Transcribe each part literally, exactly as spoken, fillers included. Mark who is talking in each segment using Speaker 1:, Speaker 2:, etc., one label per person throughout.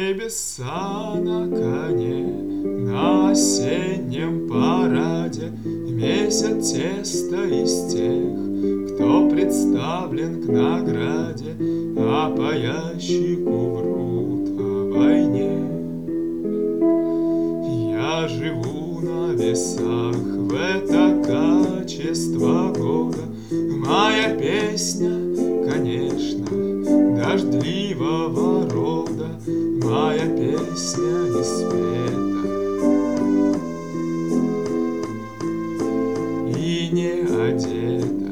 Speaker 1: Небеса на коне, на осеннем параде месят тесто из тех, кто представлен к награде, а по ящику врут о войне. Я живу на весах в это качество года. Моя песня, конечно, дождливого рода, моя песня не спета и не одета.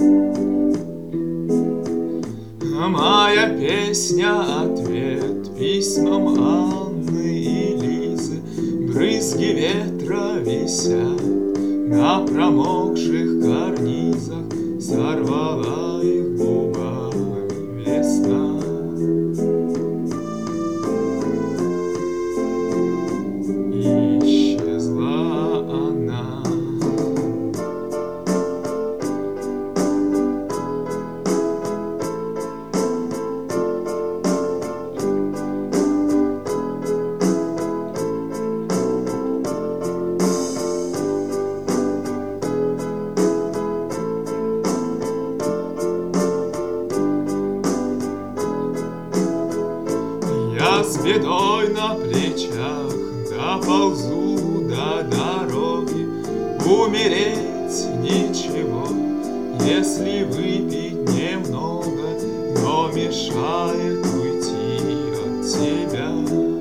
Speaker 1: Моя песня — ответ письмам Анны и Лизы. Брызги ветра висят на промокших карнизах, сорвала их губами весна. Исчезла она. Я с бедой на плечах доползу до дороги. Умереть ничего, если выпить немного, но мешает уйти от тебя.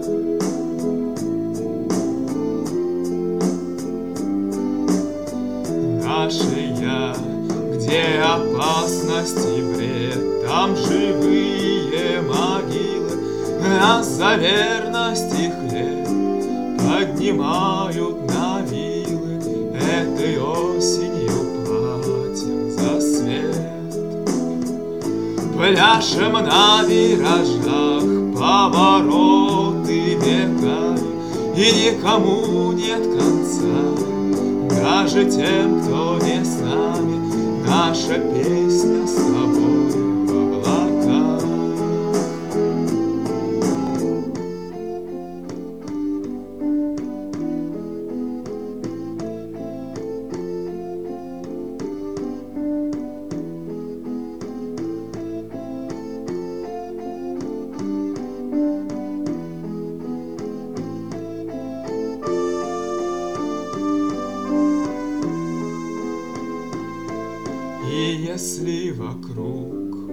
Speaker 1: Наше я, где опасность и бред, там живые могилы. Нас за верность и хлеб поднимают на вилы. Этой осенью платим за свет. Пляшем на виражах повороты веками, и никому нет конца, даже тем, кто не с нами. Наша песня с тобой в облаках. И если вокруг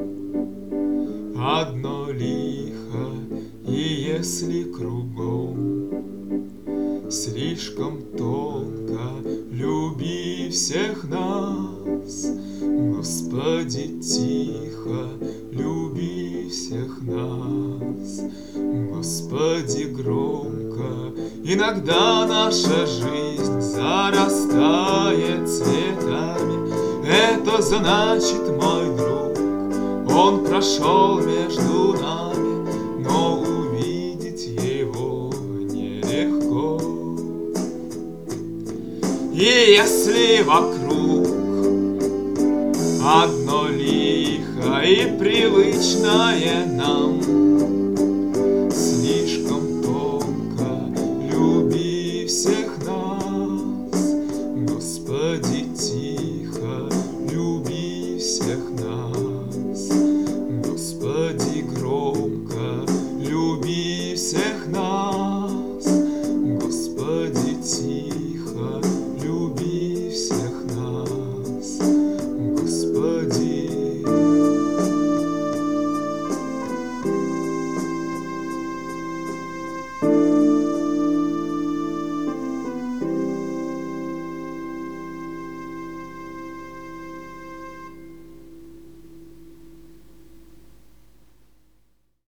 Speaker 1: одно лихо, и если кругом слишком тонко, люби всех нас, Господи, тихо, люби всех нас, Господи, громко. Иногда наша жизнь зарастает цветами. Это значит, мой друг, он прошел между нами, но увидеть его нелегко. И если вокруг одно лихо и привычное нам, слишком тонко, люби всех нас, Господи, тихо, люби всех нас, Господи, громко, люби всех нас, Господи, тихо.